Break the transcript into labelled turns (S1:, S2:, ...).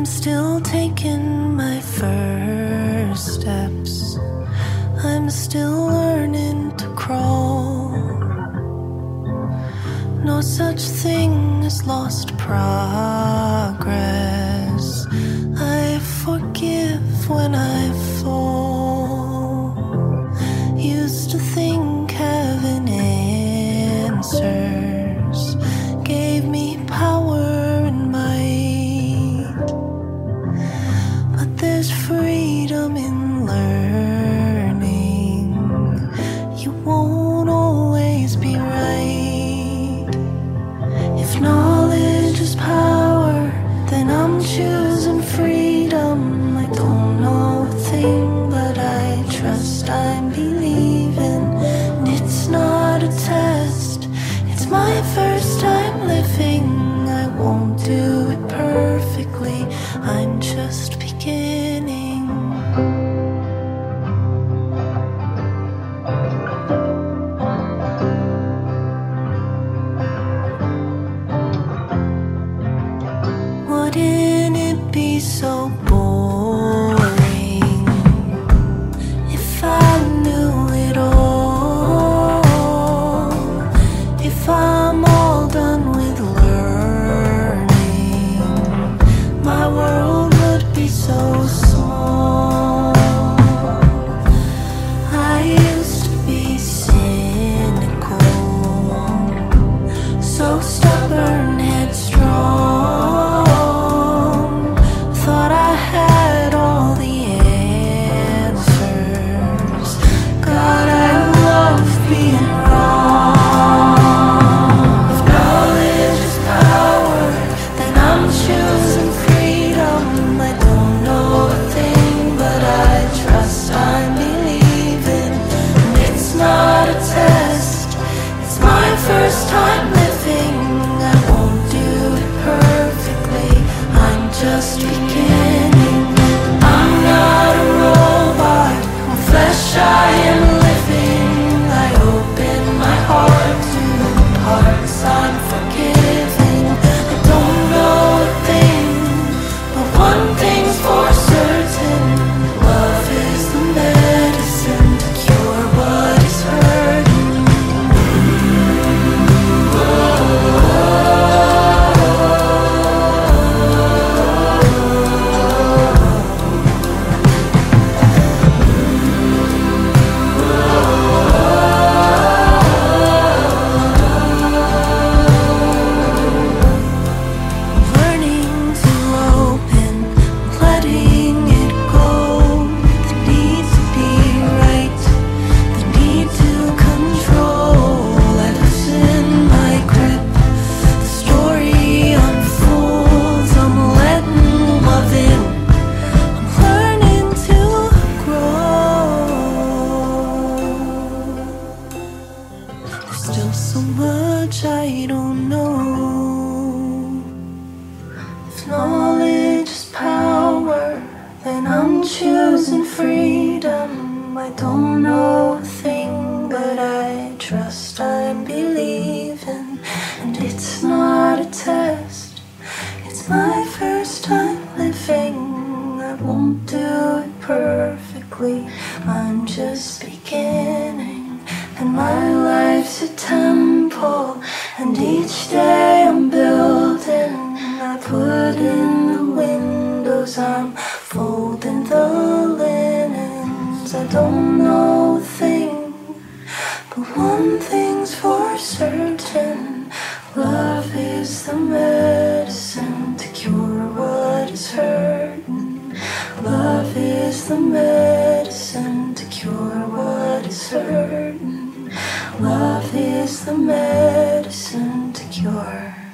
S1: still taking my first steps. I'm still learning to crawl. No such thing as lost progress. I forgive when I fall. Used to think having answers gave me power and might, but there's freedom in learning. You won't always be right. If knowledge is power, then I'm choosing freedom. I don't know a thing, but I trust I'm believing. And it's not a test, it's my first time living. I won't do it perfectly, I'm just beginning. Wouldn't it be so boring if I knew it all? If I'm all done with learning, my world would be so small. I used to be cynical, so stubborn, headstrong. Thought I had all the answers. God, I love being wrong. If knowledge is power, then I'm choosing freedom. I don't know a thing, but I trust I'm believing. And it's not a test, it's my first time living. I won't do it perfectly, I'm just beginning. I'm not a robot, I'm flesh, I am living. I open my heart to the parts I'm forgiving. I don't know a thing, but one thing's for certain. Love is the medicine to cure what is hurting. Learning to open, letting it go. The need to be right, the need to control. I loosen my grip, the story unfolds. I'm letting love in, I'm learning to grow. There's still so much I don't know. If knowledge is power, then I'm choosing freedom. I don't know a thing, but I trust I'm believing. And it's not a test, it's my first time living. I won't do it perfectly, I'm just beginning. And my life's a temple, and each day I'm building. I put in the windows, I'm folding the linens. I don't know a thing, but one thing's for certain. Love is the medicine to cure what is hurting. Love is the medicine to cure what is hurting. Love is the medicine to cure